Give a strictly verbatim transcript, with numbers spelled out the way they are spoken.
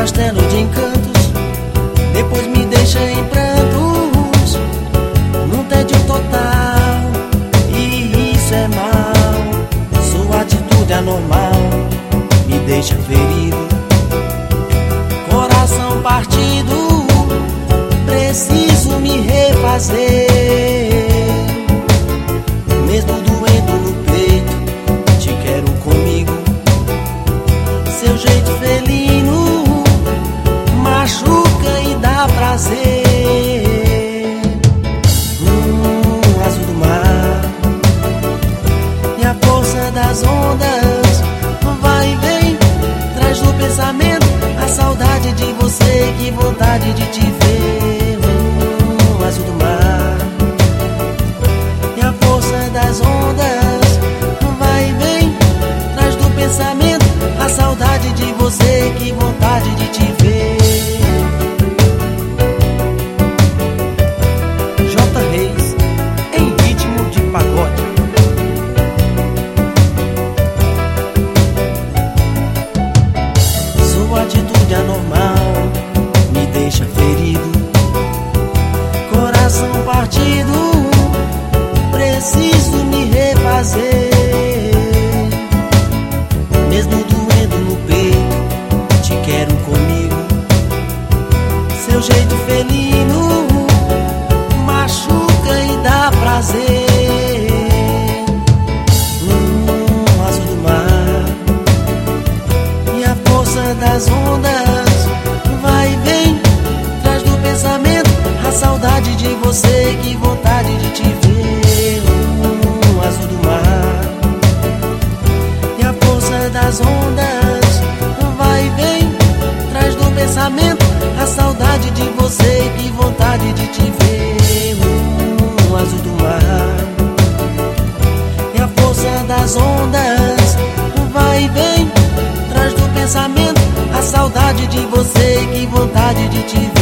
castelo de encantos, depois me deixa em prantos, num tédio total. E isso é mal, sua atitude anormal me deixa ferido, coração partido, preciso me refazer. Mesmo doendo no peito, te quero comigo. Seu jeito felino machuca e dá prazer. No azul do mar e a força das ondas vai e vem, traz no pensamento a saudade de você, que vontade de te ver. No azul do mar e a força das ondas vai e vem, traz do pensamento a saudade de você, que vontade de te ver. J. Reis, em ritmo de pagode. Sua atitude anormal me deixa ferido, coração partido, preciso me refazer. Mesmo doendo no peito, te quero comigo. Seu jeito felino machuca e dá prazer. No azul do mar e a força das ondas vai e vem, traz do pensamento a saudade de você, que vontade de te ver. No azul do mar e a força das ondas vai e vem, traz do pensamento a saudade de você, que vontade de te ver. No azul do mar e a força das ondas vai e vem, traz do pensamento a saudade de você, que vontade de te ver.